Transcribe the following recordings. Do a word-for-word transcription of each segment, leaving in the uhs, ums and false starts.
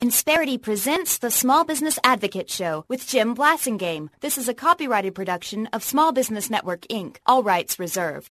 Insperity presents the Small Business Advocate Show with Jim Blasingame. This is a copyrighted production of Small Business Network, Incorporated. All rights reserved.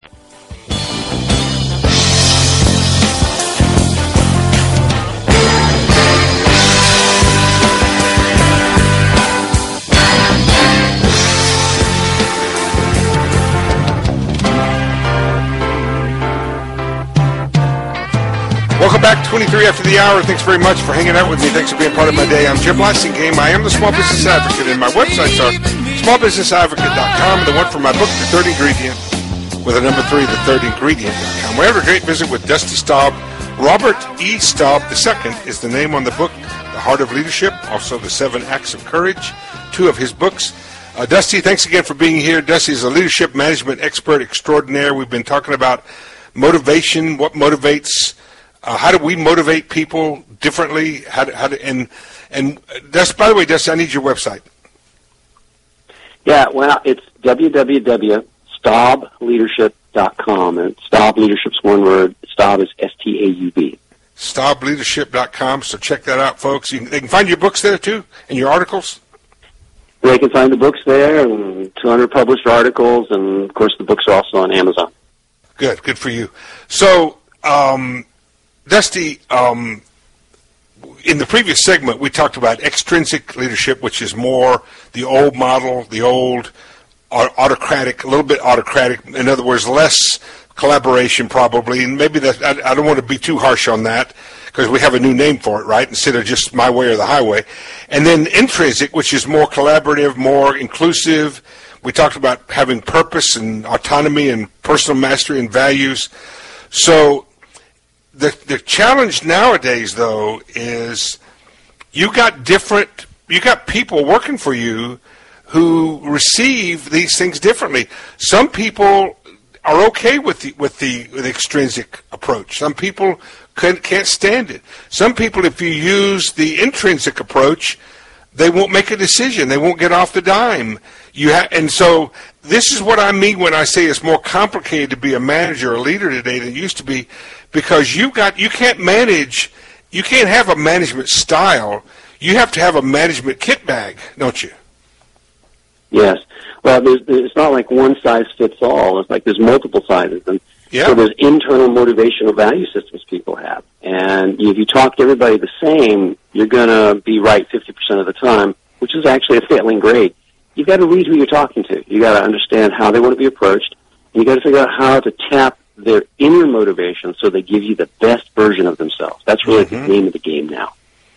Welcome back, twenty-three after the hour. Thanks very much for hanging out with me. Thanks for being part of my day. I'm Jim Blasingame. I am the Small Business Advocate, and my websites are small business advocate dot com and the one for my book, The Third Ingredient, with a number three, the third ingredient dot com. We had a great visit with Dusty Staub. Robert E. Staub the Second is the name on the book, The Heart of Leadership, also The Seven Acts of Courage, two of his books. Uh, Dusty, thanks again for being here. Dusty is a leadership management expert extraordinaire. We've been talking about motivation, what motivates Uh, how do we motivate people differently? How do, how do, and and Dusty, by the way, Dusty, I need your website. Yeah, well, it's w w w dot staub leadership dot com, and Staub Leadership's one word. Staub is S T A U B. staub leadership dot com, so check that out, folks. You can, they can find your books there, too, and your articles? They can find the books there, and two hundred published articles, and, of course, the books are also on Amazon. Good, good for you. So, um... Dusty, um, in the previous segment, we talked about extrinsic leadership, which is more the old model, the old autocratic, a little bit autocratic. In other words, less collaboration probably. And maybe that I, I don't want to be too harsh on that because we have a new name for it, right, instead of just my way or the highway. And then intrinsic, which is more collaborative, more inclusive. We talked about having purpose and autonomy and personal mastery and values. So The the challenge nowadays, though, is you got different, you got people working for you who receive these things differently. Some people are okay with the with the, with the extrinsic approach. Some people can't, can't stand it. Some people, if you use the intrinsic approach, they won't make a decision. They won't get off the dime. You ha- and so this is what I mean when I say it's more complicated to be a manager or a leader today than it used to be, because you got you can't manage, you can't have a management style. You have to have a management kit bag, don't you? Yes. Well, there's, it's not like one size fits all. It's like there's multiple sizes, and yeah. So there's internal motivational value systems people have, and if you talk to everybody the same, you're going to be right fifty percent of the time, which is actually a failing grade. You've got to read who you're talking to. You've got to understand how they want to be approached, and you've got to figure out how to tap their inner motivation so they give you the best version of themselves. That's really mm-hmm. the name of the game now.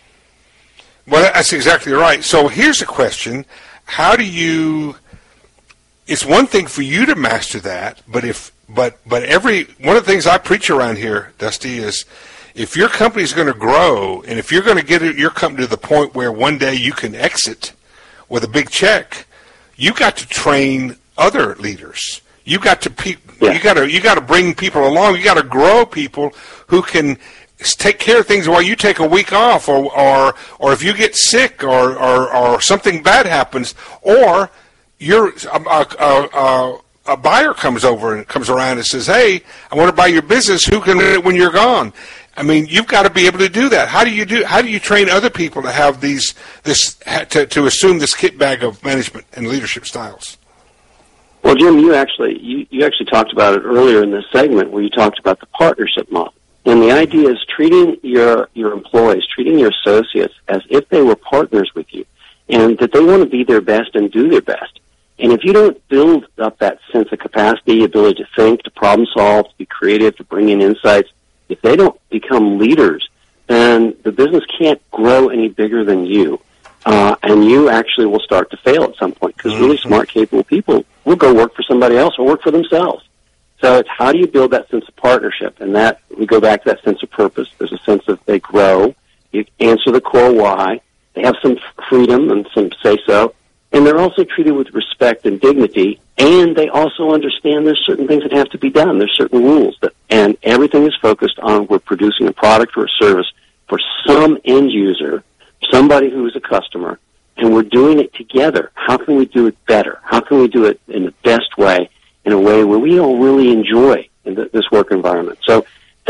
Well, that's exactly right. So here's a question. How do you, it's one thing for you to master that, but if, but, but every, one of the things I preach around here, Dusty, is if your company's going to grow, and if you're going to get your company to the point where one day you can exit with a big check, you got to train other leaders. You got to pe- yeah. you got to you got to bring people along. You got to grow people who can take care of things while you take a week off, or or, or if you get sick, or, or, or something bad happens, or you're a, a, a, a buyer comes over and comes around and says, "Hey, I want to buy your business. Who can run it when you're gone?" I mean, you've got to be able to do that. How do you do? How do you train other people to have these this to, to assume this kit bag of management and leadership styles? Well, Jim, you actually you, you actually talked about it earlier in this segment where you talked about the partnership model. And the idea is treating your your employees, treating your associates as if they were partners with you, and that they want to be their best and do their best. And if you don't build up that sense of capacity, ability to think, to problem solve, to be creative, to bring in insights, if they don't become leaders, then the business can't grow any bigger than you. Uh, and you actually will start to fail at some point, because really smart, capable people will go work for somebody else or work for themselves. So it's how do you build that sense of partnership? And that, we go back to that sense of purpose. There's a sense of they grow, you answer the core why, they have some freedom and some say-so, and they're also treated with respect and dignity, and they also understand there's certain things that have to be done. There's certain rules, that, and everything is focused on we're producing a product or a service for some end user, somebody who is a customer, and we're doing it together. How can we do it better? How can we do it in the best way, in a way where we all really enjoy in the, this work environment? So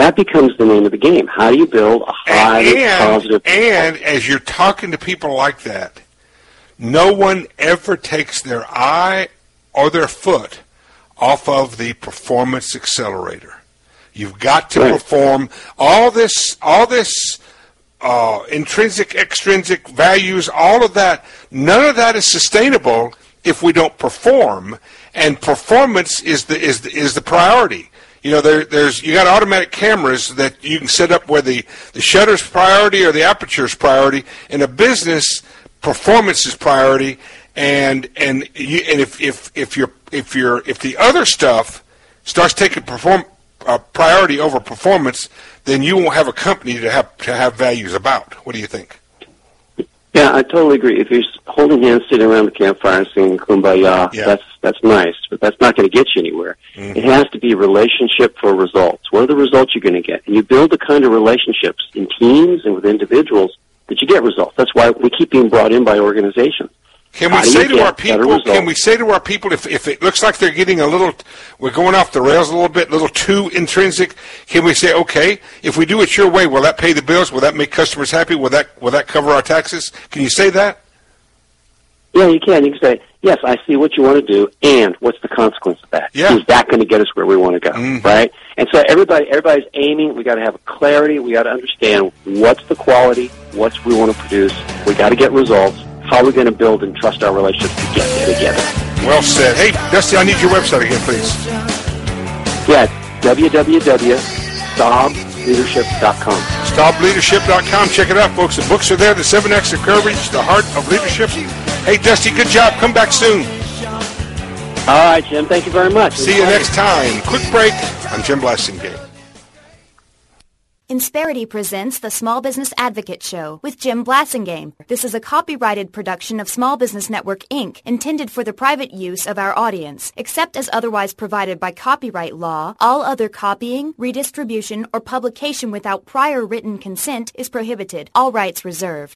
that becomes the name of the game. How do you build a highly and, positive... And as you're talking to people like that, no one ever takes their eye or their foot off of the performance accelerator. You've got to right. perform all this, all this uh, intrinsic, extrinsic values, all of that. None of that is sustainable if we don't perform, and performance is the is the, is the priority. You know, there, there's you got automatic cameras that you can set up where the the shutter's priority or the aperture's priority. In a business, performance is priority, and and you, and if if if you're if you're if the other stuff starts taking perform uh, priority over performance, then you won't have a company to have to have values about. What do you think? Yeah, I totally agree. If you're holding hands, sitting around the campfire, singing "Kumbaya," yeah. that's that's nice, but that's not going to get you anywhere. Mm-hmm. It has to be relationship for results. What are the results you're going to get? And you build the kind of relationships in teams and with individuals that you get results. That's why we keep being brought in by organizations. Can we say to our people? Can we say to our people if if it looks like they're getting a little, we're going off the rails a little bit, a little too intrinsic? Can we say, okay, if we do it your way, will that pay the bills? Will that make customers happy? Will that will that cover our taxes? Can you say that? Yeah, you can. You can say, yes, I see what you want to do, and what's the consequence of that? Yeah. Is that going to get us where we want to go? Mm-hmm. Right? And so everybody, everybody's aiming. We got to have a clarity. We got to understand what's the quality, what's we want to produce. We got to get results. How are we going to build and trust our relationships to get there together? Well said. Hey, Dusty, I need your website again, please. Yeah, w w w dot staub leadership dot com. staub leadership dot com. Check it out, folks. The books are there. The Seven Acts of Courage, The Heart of Leadership. Hey, Dusty, good job. Come back soon. All right, Jim. Thank you very much. See you next time. Quick break. I'm Jim Blasingame. Insperity presents the Small Business Advocate Show with Jim Blasingame. This is a copyrighted production of Small Business Network, Incorporated, intended for the private use of our audience. Except as otherwise provided by copyright law, all other copying, redistribution, or publication without prior written consent is prohibited. All rights reserved.